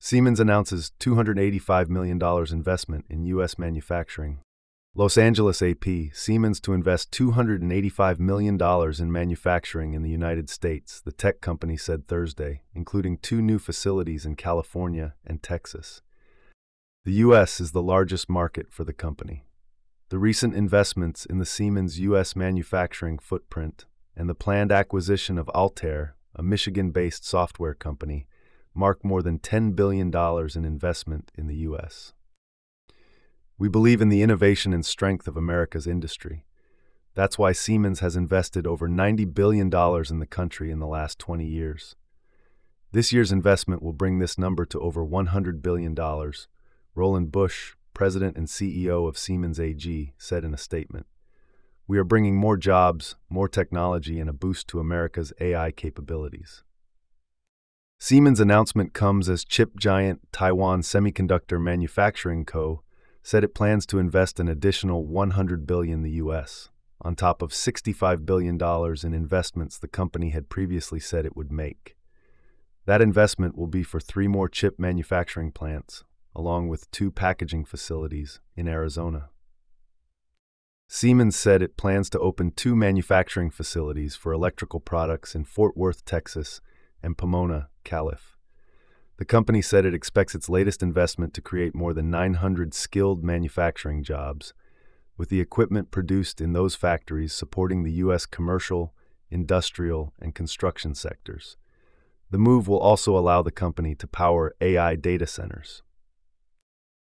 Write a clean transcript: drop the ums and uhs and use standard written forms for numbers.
Siemens announces $285 million investment in U.S. manufacturing. Los Angeles AP, Siemens to invest $285 million in manufacturing in the United States, the tech company said Thursday, including 2 new facilities in California and Texas. The U.S. is the largest market for the company. The recent investments in the Siemens U.S. manufacturing footprint and the planned acquisition of Altair, a Michigan-based software company, mark more than $10 billion in investment in the U.S. We believe in the innovation and strength of America's industry. That's why Siemens has invested over $90 billion in the country in the last 20 years. This year's investment will bring this number to over $100 billion, Roland Busch, President and CEO of Siemens AG, said in a statement. We are bringing more jobs, more technology, and a boost to America's AI capabilities. Siemens' announcement comes as chip giant Taiwan Semiconductor Manufacturing Co. said it plans to invest an additional $100 billion in the U.S., on top of $65 billion in investments the company had previously said it would make. That investment will be for 3 more chip manufacturing plants, along with 2 packaging facilities in Arizona. Siemens said it plans to open 2 manufacturing facilities for electrical products in Fort Worth, Texas, and Pomona, Calif. The company said it expects its latest investment to create more than 900 skilled manufacturing jobs, with the equipment produced in those factories supporting the U.S. commercial, industrial, and construction sectors. The move will also allow the company to power AI data centers.